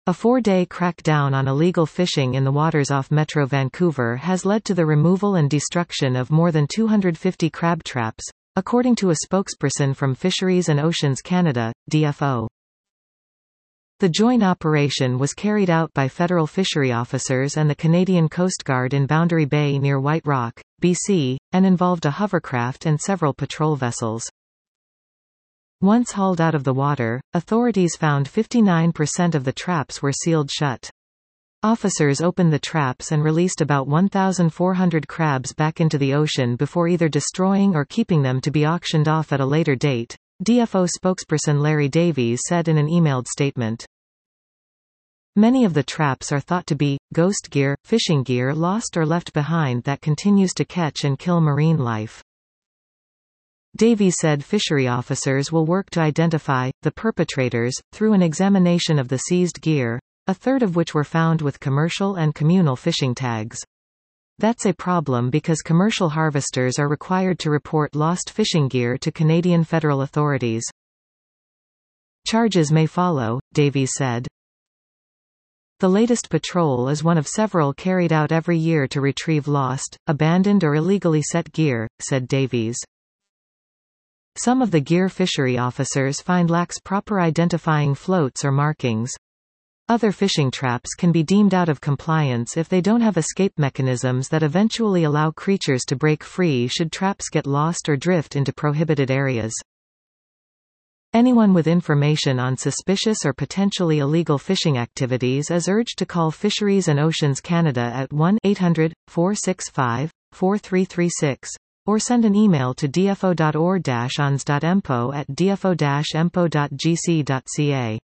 A 4-day crackdown on illegal fishing in the waters off Metro Vancouver has led to the removal and destruction of more than 250 crab traps, according to a spokesperson from Fisheries and Oceans Canada, DFO. The joint operation was carried out by federal fishery officers and the Canadian Coast Guard in Boundary Bay near White Rock, BC, and involved a hovercraft and several patrol vessels. Once hauled out of the water, authorities found 59% of the traps were sealed shut. Officers opened the traps and released about 1,400 crabs back into the ocean before either destroying or keeping them to be auctioned off at a later date, DFO spokesperson Larry Davies said in an emailed statement. Many of the traps are thought to be ghost gear, fishing gear lost or left behind that continues to catch and kill marine life. Davies said fishery officers will work to identify the perpetrators through an examination of the seized gear, a third of which were found with commercial and communal fishing tags. That's a problem because commercial harvesters are required to report lost fishing gear to Canadian federal authorities. Charges may follow, Davies said. The latest patrol is one of several carried out every year to retrieve lost, abandoned or illegally set gear, said Davies. Some of the gear fishery officers find lacks proper identifying floats or markings. Other fishing traps can be deemed out of compliance if they don't have escape mechanisms that eventually allow creatures to break free should traps get lost or drift into prohibited areas. Anyone with information on suspicious or potentially illegal fishing activities is urged to call Fisheries and Oceans Canada at 1-800-465-4336. Or send an email to dfo.or-ons.empo@dfo-empo.gc.ca.